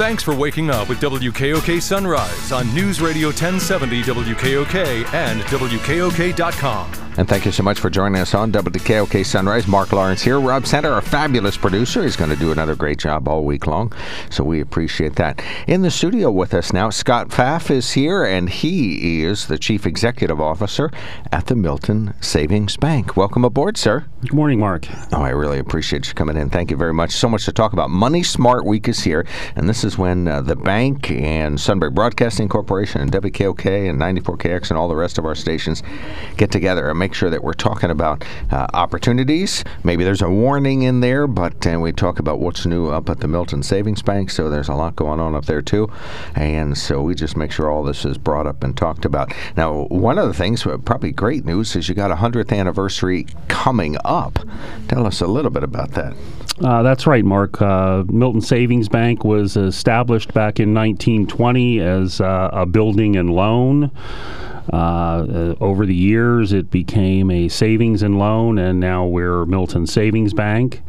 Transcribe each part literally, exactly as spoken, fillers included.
Thanks for waking up with W K O K Sunrise on News Radio ten seventy W K O K and W K O K dot com. And thank you so much for joining us on W K O K Sunrise. Mark Lawrence here. Rob Center, our fabulous producer, is going to do another great job all week long, so we appreciate that. In the studio with us now, Scott Pfaff is here, and he is the Chief Executive Officer at the Milton Savings Bank. Welcome aboard, sir. Good morning, Mark. Oh, I really appreciate you coming in. Thank you very much. So much to talk about. Money Smart Week is here, and this is when uh, the bank and Sunbury Broadcasting Corporation and W K O K and ninety-four K X and all the rest of our stations get together and make sure that we're talking about uh, opportunities. Maybe there's a warning in there, but uh, we talk about what's new up at the Milton Savings Bank, so there's a lot going on up there too. And so we just make sure all this is brought up and talked about. Now, one of the things, probably great news, is you got a hundredth anniversary coming up. Tell us a little bit about that. Uh, that's right, Mark. Uh, Milton Savings Bank was established back in nineteen twenty as uh, a building and loan. Uh, over the years, it became a savings and loan, and now we're Milton Savings Bank.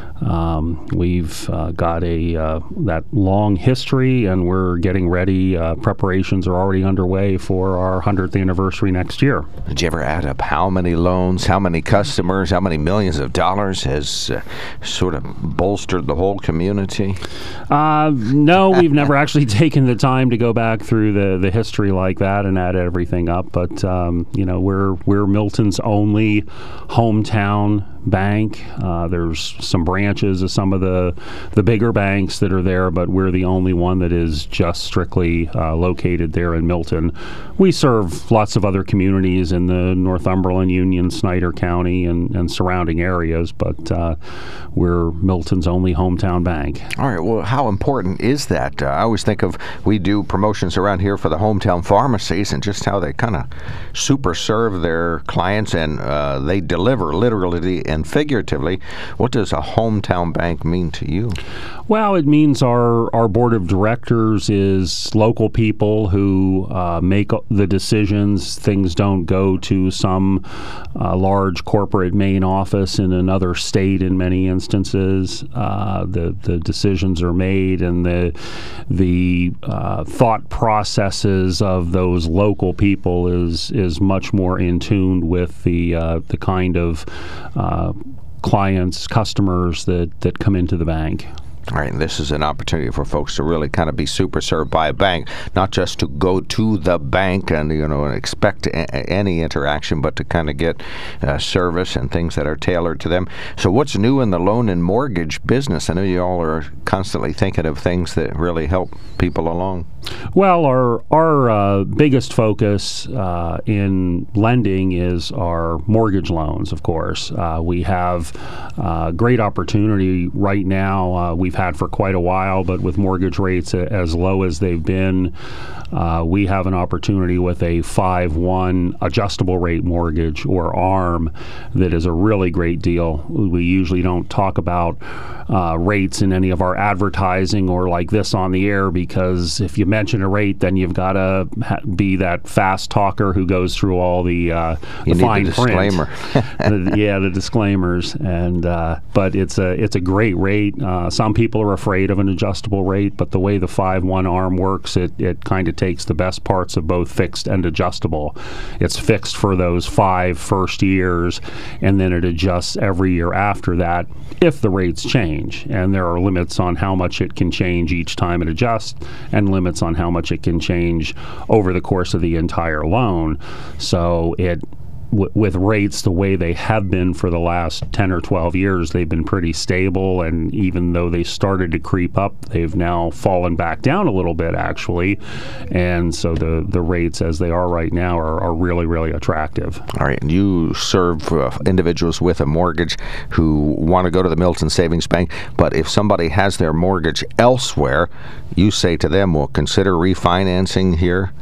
Um, we've uh, got a uh, that long history, and we're getting ready. Uh, preparations are already underway for our hundredth anniversary next year. Did you ever add up how many loans, how many customers, how many millions of dollars has uh, sort of bolstered the whole community? Uh, no, we've never actually taken the time to go back through the, the history like that and add everything up. But um, you know, we're we're Milton's only hometown bank. Uh, there's some branches of some of the the bigger banks that are there, but we're the only one that is just strictly uh, located there in Milton. We serve lots of other communities in the Northumberland, Union, Snyder County, and, and surrounding areas, but uh, we're Milton's only hometown bank. All right. Well, how important is that? Uh, I always think of, we do promotions around here for the hometown pharmacies and just how they kind of super serve their clients, and uh, they deliver literally and figuratively. What does a hometown bank mean to you? Well, it means our, our board of directors is local people who uh, make the decisions. Things don't go to some uh, large corporate main office in another state in many instances. Uh, the, the decisions are made, and the, the uh, thought processes of those local people is, is much more in tune with the, uh, the kind of uh, clients, customers that, that come into the bank. All right, and this is an opportunity for folks to really kind of be super served by a bank, not just to go to the bank and, you know, and expect a- any interaction, but to kind of get uh, service and things that are tailored to them. So what's new in the loan and mortgage business? I know you all are constantly thinking of things that really help people along. Well, our our uh, biggest focus uh, in lending is our mortgage loans, of course. Uh, we have uh, great opportunity right now. Uh, we've had for quite a while, but with mortgage rates as low as they've been, uh, we have an opportunity with a five one adjustable rate mortgage, or A R M, that is a really great deal. We usually don't talk about uh, rates in any of our advertising or like this on the air, because if you mention a rate, then you've got to ha- be that fast talker who goes through all the, uh, the you fine need the disclaimer. print. the, yeah, the disclaimers. And uh, but it's a it's a great rate. Uh, some people are afraid of an adjustable rate, but the way the five one A R M works, it it kind of takes the best parts of both fixed and adjustable. It's fixed for those five first years, and then it adjusts every year after that if the rates change. And there are limits on how much it can change each time it adjusts, and limits on how much it can change over the course of the entire loan. So it w- with rates the way they have been for the last ten or twelve years, they've been pretty stable, and even though they started to creep up, they've now fallen back down a little bit, actually. And so the, the rates as they are right now are, are really, really attractive. All right, and you serve uh, individuals with a mortgage who want to go to the Milton Savings Bank, but if somebody has their mortgage elsewhere, you say to them, well, consider refinancing here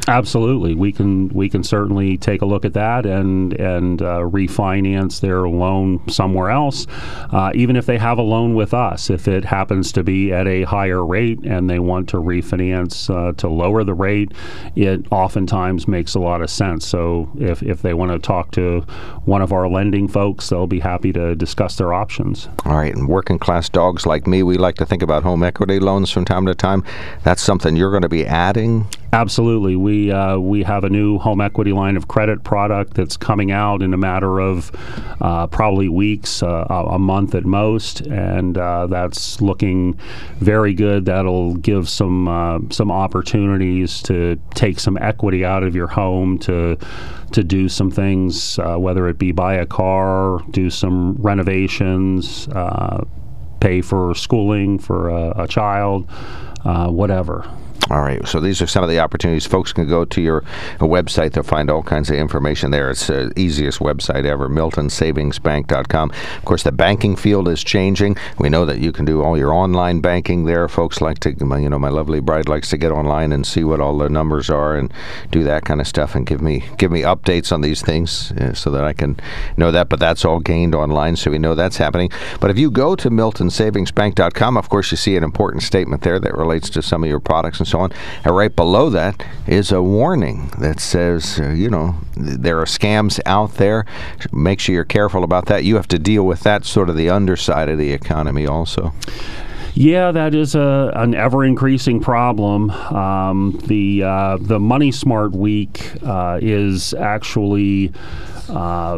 Absolutely, we can we can certainly take a look at that and and uh, refinance their loan somewhere else, uh, even if they have a loan with us. If it happens to be at a higher rate and they want to refinance uh, to lower the rate, it oftentimes makes a lot of sense. So if if they want to talk to one of our lending folks, they'll be happy to discuss their options. All right, and working class dogs like me, we like to think about home equity loans from time to time. That's something you're going to be adding? Absolutely. We uh, we have a new home equity line of credit product that's coming out in a matter of uh, probably weeks, uh, a month at most, and uh, that's looking very good. That'll give some uh, some opportunities to take some equity out of your home to to do some things, uh, whether it be buy a car, do some renovations, uh, pay for schooling for a, a child, uh, whatever. All right, so these are some of the opportunities. Folks can go to your uh, website. They'll find all kinds of information there. It's the uh, easiest website ever, milton savings bank dot com. Of course, the banking field is changing. We know that you can do all your online banking there. Folks like to, you know, my lovely bride likes to get online and see what all the numbers are and do that kind of stuff and give me give me updates on these things uh, so that I can know that. But that's all gained online, so we know that's happening. But if you go to milton savings bank dot com, of course, you see an important statement there that relates to some of your products and so on. And right below that is a warning that says, uh, you know, there are scams out there. Make sure you're careful about that. You have to deal with that sort of the underside of the economy also. Yeah, that is a, an ever-increasing problem. Um, the uh, the Money Smart Week uh, is actually uh,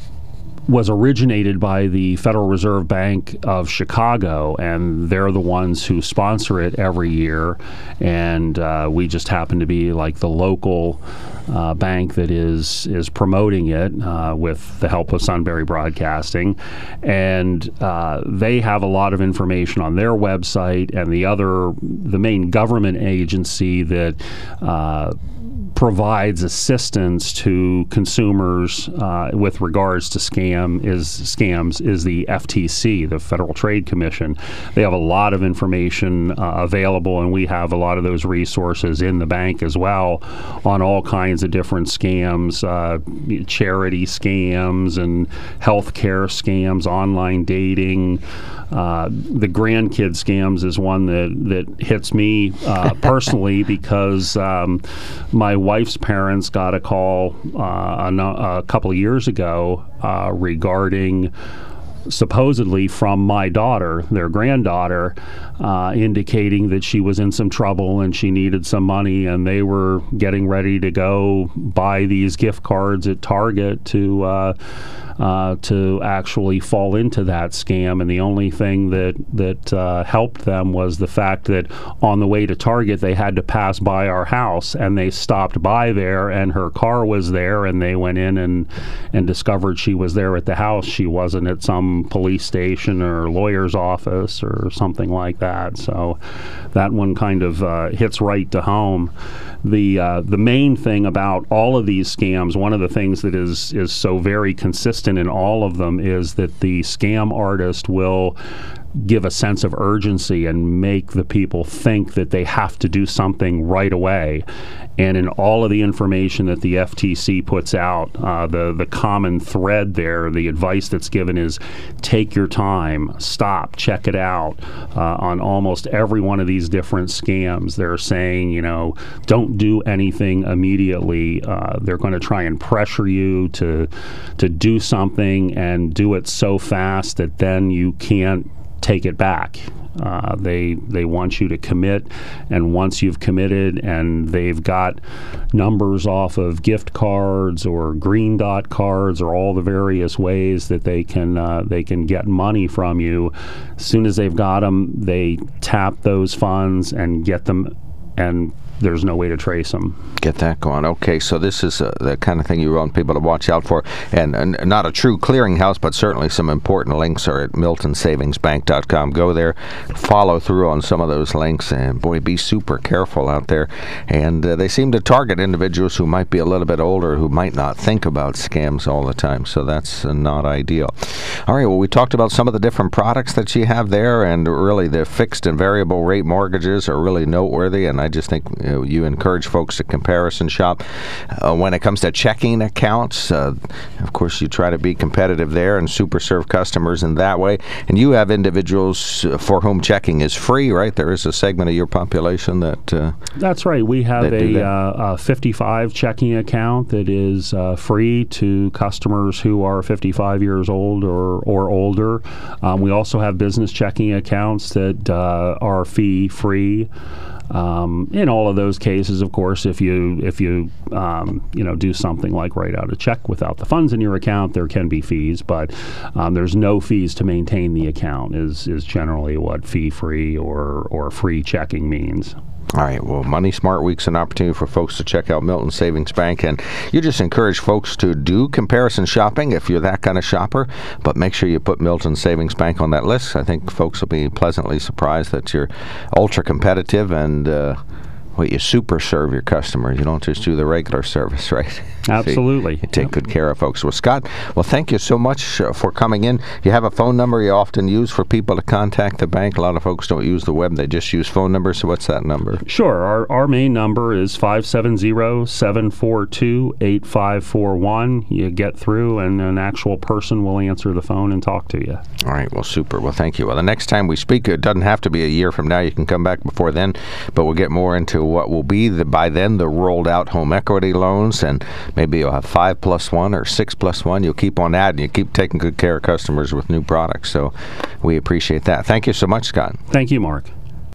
was originated by the Federal Reserve Bank of Chicago, and they're the ones who sponsor it every year. And uh, we just happen to be like the local uh, bank that is is promoting it uh, with the help of Sunbury Broadcasting. And uh, they have a lot of information on their website, and the other, the main government agency that uh, provides assistance to consumers uh, with regards to scam is scams is the F T C, the Federal Trade Commission. They have a lot of information uh, available, and we have a lot of those resources in the bank as well on all kinds of different scams, uh, charity scams and healthcare scams, online dating. Uh, the grandkid scams is one that, that hits me uh, personally because um, my wife's parents got a call uh, a, a couple of years ago uh, regarding supposedly from my daughter, their granddaughter, uh, indicating that she was in some trouble and she needed some money, and they were getting ready to go buy these gift cards at Target to uh, uh, to actually fall into that scam. And the only thing that that uh, helped them was the fact that on the way to Target they had to pass by our house, and they stopped by there, and her car was there, and they went in and and discovered she was there at the house. She wasn't at some police station or lawyer's office or something like that. So that one kind of uh, hits right to home. The uh, the main thing about all of these scams, one of the things that is is so very consistent in all of them, is that the scam artist will give a sense of urgency and make the people think that they have to do something right away. And in all of the information that the F T C puts out, uh, the, the common thread there, the advice that's given is take your time, stop, check it out. Uh, on almost every one of these different scams, they're saying, you know, don't do anything immediately. Uh, they're going to try and pressure you to, to do something and do it so fast that then you can't take it back. Uh, they they want you to commit, and once you've committed and they've got numbers off of gift cards or green dot cards or all the various ways that they can uh, they can get money from you, as soon as they've got them, they tap those funds and get them, and there's no way to trace them. Get that going. Okay, so this is uh, the kind of thing you want people to watch out for. And, and not a true clearinghouse, but certainly some important links are at milton savings bank dot com. Go there, follow through on some of those links, and boy, be super careful out there. And uh, they seem to target individuals who might be a little bit older, who might not think about scams all the time, so that's uh, not ideal. All right, well, we talked about some of the different products that you have there, and really the fixed and variable rate mortgages are really noteworthy, and I just think you know, you encourage folks to comparison shop. Uh, when it comes to checking accounts, uh, of course, you try to be competitive there and super serve customers in that way. And you have individuals for whom checking is free, right? There is a segment of your population that... Uh, That's right. We have a, uh, a fifty-five checking account that is uh, free to customers who are fifty-five years old or, or older. Um, we also have business checking accounts that uh, are fee-free. Um, in all of those cases, of course, if you if you um, you know do something like write out a check without the funds in your account, there can be fees, but um, there's no fees to maintain the account. Is is generally what fee-free or or free checking means. All right. Well, Money Smart Week's an opportunity for folks to check out Milton Savings Bank, and you just encourage folks to do comparison shopping if you're that kind of shopper, but make sure you put Milton Savings Bank on that list. I think folks will be pleasantly surprised that you're ultra competitive and uh, well, you super serve your customers. You don't just do the regular service, right? Absolutely. So you take yep. good care of folks. Well, Scott, well, thank you so much uh, for coming in. You have a phone number you often use for people to contact the bank. A lot of folks don't use the web. They just use phone numbers. So what's that number? Sure. Our, our main number is five seven zero, seven four two, eight five four one. You get through, and an actual person will answer the phone and talk to you. All right. Well, super. Well, thank you. Well, the next time we speak, it doesn't have to be a year from now. You can come back before then, but we'll get more into what will be, the, by then, the rolled out home equity loans, and maybe you'll have five plus one or six plus one. You'll keep on adding. You keep taking good care of customers with new products. So we appreciate that. Thank you so much, Scott. Thank you, Mark.